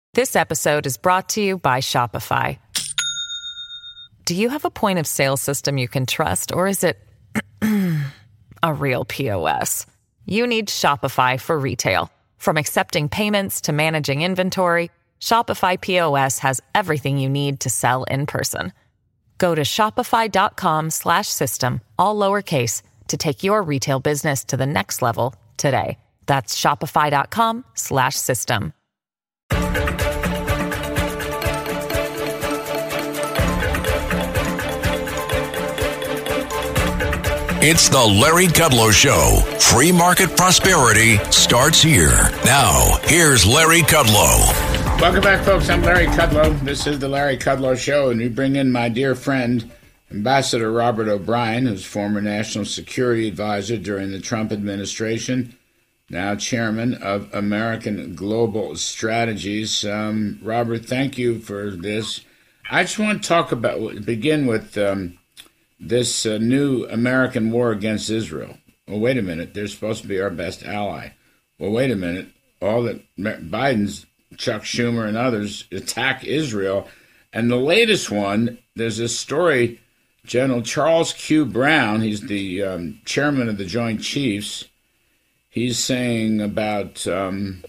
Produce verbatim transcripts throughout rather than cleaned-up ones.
This episode is brought to you by Shopify. Do you have a point of sale system you can trust, or is it a real P O S? You need Shopify for retail. From accepting payments to managing inventory, Shopify P O S has everything you need to sell in person. Go to shopify.com slash system, all lowercase, to take your retail business to the next level today. That's shopify.com slash system. It's the Larry Kudlow Show. Free market prosperity starts here. Now, here's Larry Kudlow. Welcome back, folks. I'm Larry Kudlow. This is the Larry Kudlow Show, and we bring in my dear friend, Ambassador Robert O'Brien, who's former National Security Advisor during the Trump administration, now chairman of American Global Strategies. Um, Robert, thank you for this. I just want to talk about, begin with um, this uh, new American war against Israel. Well, wait a minute. They're supposed to be our best ally. Well, wait a minute. All that Biden's, Chuck Schumer and others attack Israel. And the latest one, there's this story, General Charles Q. Brown, he's the um, chairman of the Joint Chiefs, he's saying about um,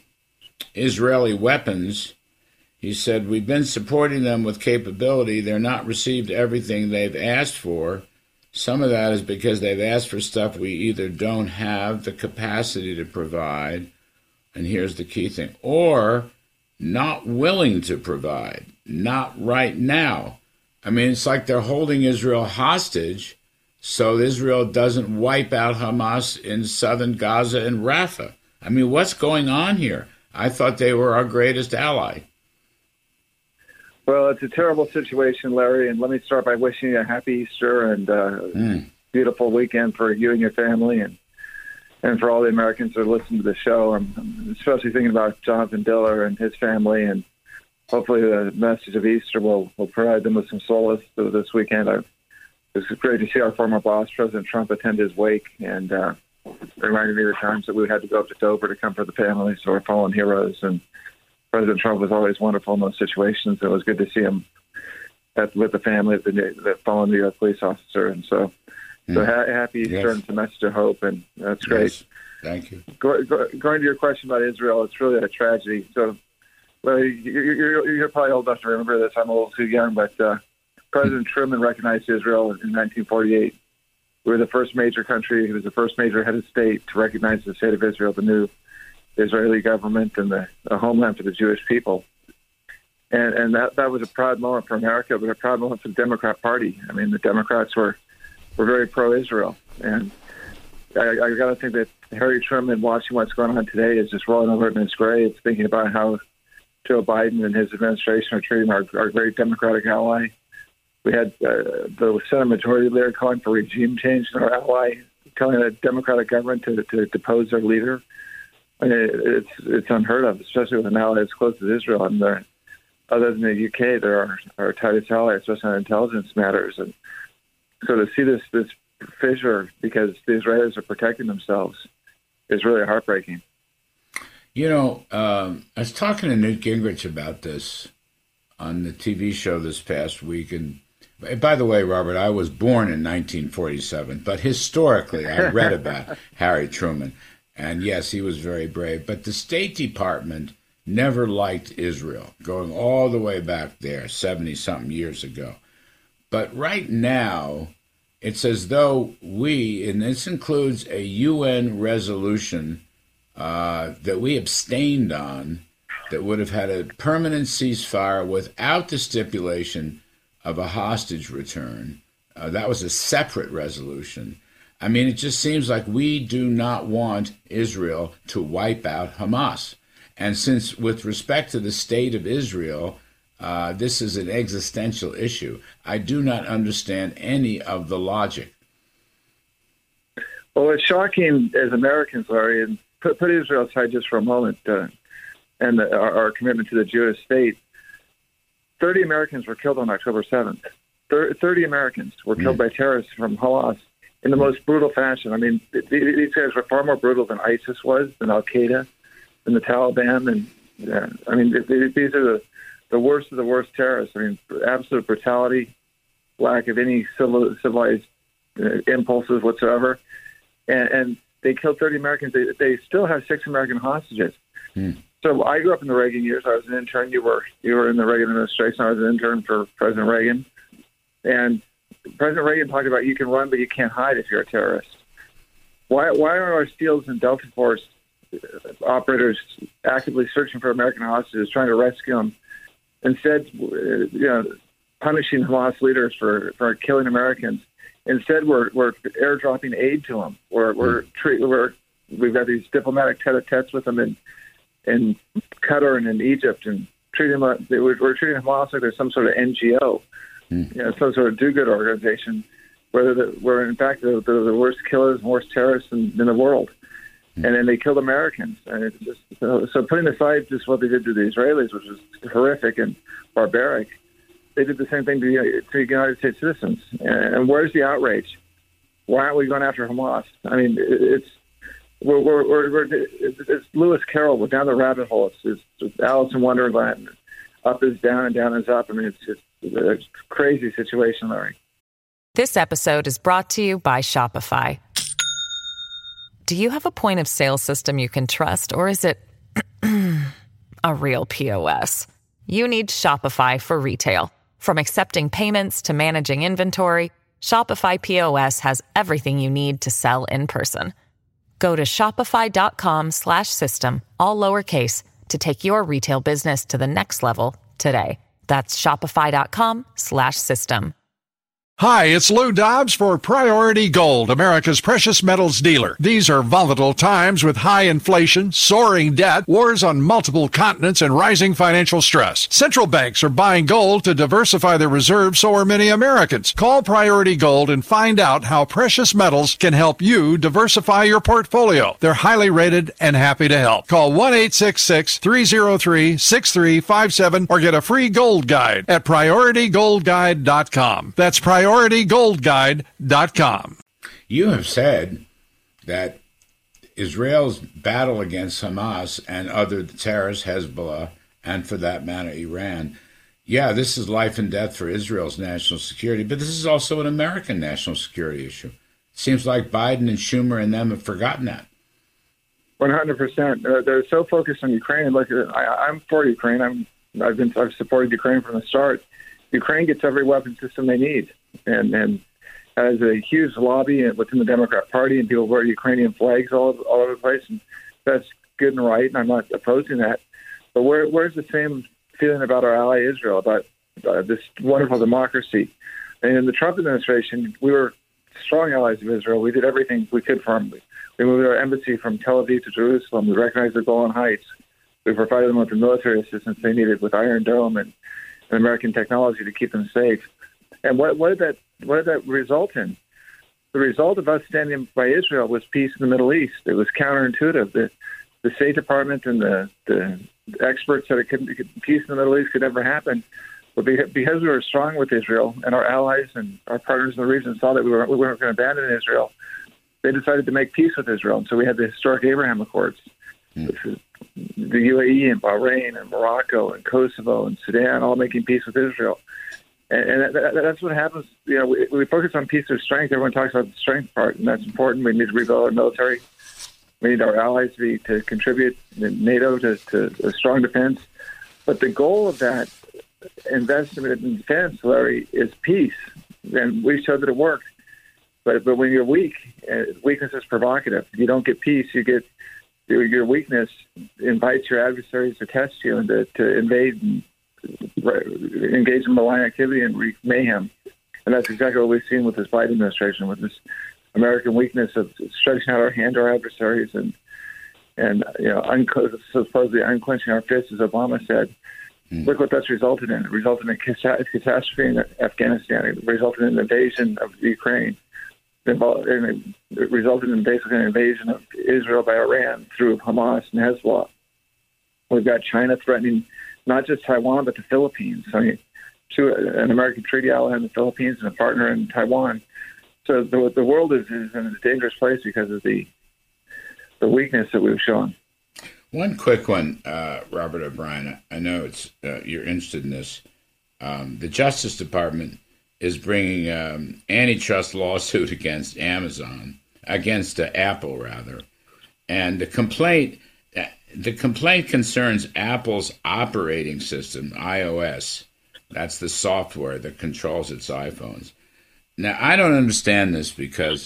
Israeli weapons. He said, we've been supporting them with capability. They're not received everything they've asked for. Some of that is because they've asked for stuff we either don't have the capacity to provide, and here's the key thing, or not willing to provide, not right now. I mean, it's like they're holding Israel hostage so Israel doesn't wipe out Hamas in southern Gaza and Rafah. I mean, what's going on here? I thought they were our greatest ally. Well, it's a terrible situation, Larry, and let me start by wishing you a happy Easter and uh, mm. beautiful weekend for you and your family, and and for all the Americans that are listening to the show. I'm, I'm especially thinking about Jonathan Diller and his family, and hopefully the message of Easter will, will provide them with some solace this weekend. I, it was great to see our former boss, President Trump, attend his wake, and uh, reminded me of the times that we had to go up to Dover to comfort the families of our fallen heroes, and President Trump was always wonderful in those situations. It was good to see him at, with the family of the, the fallen New York police officer. And so, mm. so ha- happy Easter, yes. And it's a message of hope, and that's great. Yes. Thank you. Go, go, going to your question about Israel, it's really a tragedy. So, Larry, you're, you're, you're probably old enough to remember this. I'm a little too young, but uh, President Truman recognized Israel in nineteen forty-eight. We were the first major country, he was the first major head of state to recognize the state of Israel, the new Israeli government and the, the homeland for the Jewish people. And and that, that was a proud moment for America, but a proud moment for the Democrat Party. I mean, the Democrats were, were very pro-Israel. And I, I got to think that Harry Truman, watching what's going on today, is just rolling over in his grave, thinking about how Joe Biden and his administration are treating our, our great Democratic ally. We had uh, the Senate Majority Leader calling for regime change in our ally, telling the Democratic government to, to depose their leader. I mean, it's it's unheard of, especially with an ally as close as Israel. And they're, other than the U K, they're our, our tightest ally, especially on intelligence matters. And so to see this this fissure because the Israelis are protecting themselves is really heartbreaking. You know, um, I was talking to Newt Gingrich about this on the T V show this past week. And by the way, Robert, I was born in nineteen forty-seven, but historically I read about Harry Truman. And yes, he was very brave. But the State Department never liked Israel, going all the way back there, seventy-something years ago. But right now, it's as though we, and this includes a U N resolution uh, that we abstained on, that would have had a permanent ceasefire without the stipulation of a hostage return. Uh, that was a separate resolution. I mean, it just seems like we do not want Israel to wipe out Hamas. And since, with respect to the state of Israel, uh, this is an existential issue, I do not understand any of the logic. Well, it's shocking as Americans, Larry, and put, put Israel aside just for a moment, uh, and the, our, our commitment to the Jewish state. thirty Americans were killed on October seventh. thirty Americans were killed mm. by terrorists from Hamas in the most brutal fashion. I mean, these guys were far more brutal than ISIS was, than Al-Qaeda, than the Taliban, and Yeah. I mean, these are the, the worst of the worst terrorists. I mean, absolute brutality, lack of any civil, civilized uh, impulses whatsoever. And, and they killed thirty Americans. They, they still have six American hostages. Hmm. So I grew up in the Reagan years. I was an intern. You were you were in the Reagan administration. I was an intern for President Reagan. And President Reagan talked about you can run, but you can't hide if you're a terrorist. Why why are our SEALs and Delta Force operators actively searching for American hostages, trying to rescue them, instead, you know, punishing Hamas leaders for, for killing Americans? Instead, we're we're airdropping aid to them. We're we're, treat, we're we've got these diplomatic tete-a-tetes with them in in Qatar and in Egypt, and treating them. We're, we're treating Hamas like they're some sort of N G O, mm. you know, some sort of do-good organization, where the, where in fact they're, they're the worst killers, worst terrorists in, in the world. And then they killed Americans. And it's just, so, so putting aside just what they did to the Israelis, which was horrific and barbaric, they did the same thing to, to United States citizens. And, and where's the outrage? Why aren't we going after Hamas? I mean, it, it's we're, we're, we're, we're it's, it's Lewis Carroll. We're down the rabbit hole. It's, it's, it's Alice in Wonderland. Up is down and down is up. I mean, it's just it's a crazy situation, Larry. This episode is brought to you by Shopify. Do you have a point of sale system you can trust, or is it a real P O S? You need Shopify for retail. From accepting payments to managing inventory, Shopify P O S has everything you need to sell in person. Go to shopify.com slash system, all lowercase, to take your retail business to the next level today. That's shopify.com slash system. Hi, it's Lou Dobbs for Priority Gold, America's precious metals dealer. These are volatile times with high inflation, soaring debt, wars on multiple continents, and rising financial stress. Central banks are buying gold to diversify their reserves, so are many Americans. Call Priority Gold and find out how precious metals can help you diversify your portfolio. They're highly rated and happy to help. Call one eight six six, three oh three, six three five seven or get a free gold guide at priority gold guide dot com. That's Priority priority gold guide dot com. You have said that Israel's battle against Hamas and other terrorists, Hezbollah, and for that matter, Iran, yeah, this is life and death for Israel's national security, but this is also an American national security issue. Seems like Biden and Schumer and them have forgotten that. one hundred percent. Uh, they're so focused on Ukraine. Look, I, I'm for Ukraine. I'm, I've been I've supported Ukraine from the start. Ukraine gets every weapon system they need, and and has a huge lobby within the Democrat Party, and people wear Ukrainian flags all all over the place, and that's good and right, and I'm not opposing that. But where where's the same feeling about our ally Israel, about uh, this wonderful democracy? And in the Trump administration, we were strong allies of Israel. We did everything we could for them. We moved our embassy from Tel Aviv to Jerusalem. We recognized the Golan Heights. We provided them with the military assistance they needed with Iron Dome and, and American technology to keep them safe. And what, what did that what did that result in? The result of us standing by Israel was peace in the Middle East. It was counterintuitive. The, the State Department and the, the experts said it couldn't, peace in the Middle East could never happen. But because we were strong with Israel and our allies and our partners in the region saw that we, were, we weren't going to abandon Israel, they decided to make peace with Israel. And so we had the historic Abraham Accords. Mm. The U A E and Bahrain and Morocco and Kosovo and Sudan all making peace with Israel. And, and that, that's what happens. You know, we, we focus on peace or strength. Everyone talks about the strength part, and that's important. We need to rebuild our military. We need our allies to, be, to contribute, NATO to, to a strong defense. But the goal of that investment in defense, Larry, is peace. And we showed that it worked. But but when you're weak, uh, weakness is provocative. You don't get peace. You get your, your weakness invites your adversaries to test you and to, to invade and engage in malign activity and wreak mayhem. And that's exactly what we've seen with this Biden administration, with this American weakness of stretching out our hand to our adversaries and and you know unco- supposedly unclenching our fists, as Obama said. Mm. Look what that's resulted in. It resulted in a catastrophe in Afghanistan. It resulted in an invasion of Ukraine. It resulted in basically an invasion of Israel by Iran through Hamas and Hezbollah. We've got China threatening not just Taiwan, but the Philippines. I mean, to an American treaty ally in the Philippines and a partner in Taiwan. So the, the world is, is in a dangerous place because of the the weakness that we've shown. One quick one, uh, Robert O'Brien. I know it's uh, you're interested in this. Um, the Justice Department is bringing um, antitrust lawsuit against Amazon, against uh, Apple rather, and the complaint the complaint concerns Apple's operating system, iOS. That's the software that controls its iPhones. Now, I don't understand this because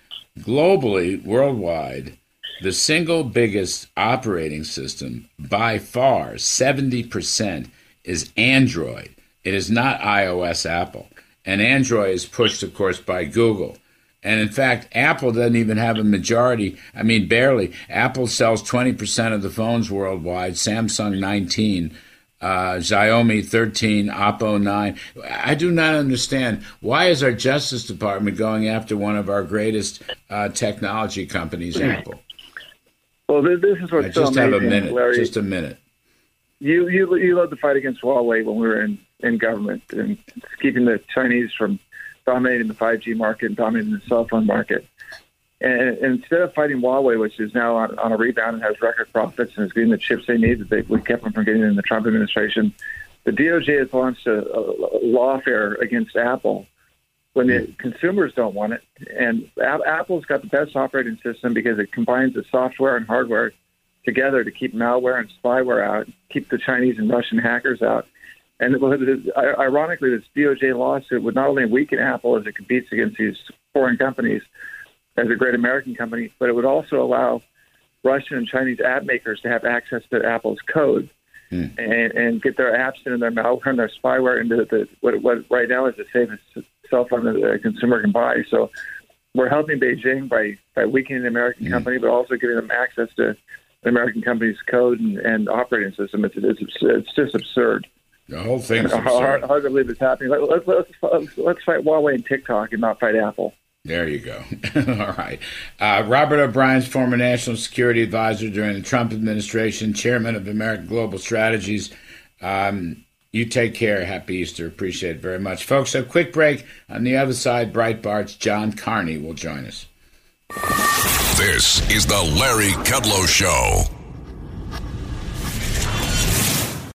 globally, worldwide, the single biggest operating system by far, seventy percent, is Android. It is not iOS Apple. And Android is pushed, of course, by Google. And in fact, Apple doesn't even have a majority. I mean, barely. Apple sells twenty percent of the phones worldwide, Samsung nineteen, uh, Xiaomi thirteen, Oppo nine. I do not understand. Why is our Justice Department going after one of our greatest uh, technology companies, Apple? Well, this is what's I so just amazing, have a minute. Larry. Just a minute. You you you led the fight against Huawei when we were in, in government and keeping the Chinese from dominating the five G market and dominating the cell phone market. And, and instead of fighting Huawei, which is now on, on a rebound and has record profits and is getting the chips they need that they, we kept them from getting in the Trump administration, the D O J has launched a, a lawfare against Apple when the consumers don't want it. And a- Apple's got the best operating system because it combines the software and hardware together to keep malware and spyware out, keep the Chinese and Russian hackers out. And it was, ironically, this D O J lawsuit would not only weaken Apple as it competes against these foreign companies as a great American company, but it would also allow Russian and Chinese app makers to have access to Apple's code mm. and, and get their apps and their malware and their spyware into the, what, what right now is the safest cell phone that a consumer can buy. So we're helping Beijing by, by weakening the American mm. company, but also giving them access to the American company's code and, and operating system. It's, it's, it's just absurd. The whole thing's hard, hard, hard to believe it's happening. Let's, let's, let's, let's fight Huawei and TikTok and not fight Apple. There you go. All right. Uh, Robert O'Brien's former national security advisor during the Trump administration, chairman of American Global Strategies. Um, you take care. Happy Easter. Appreciate it very much. Folks, a quick break. On the other side, Breitbart's John Carney will join us. This is the Larry Kudlow Show.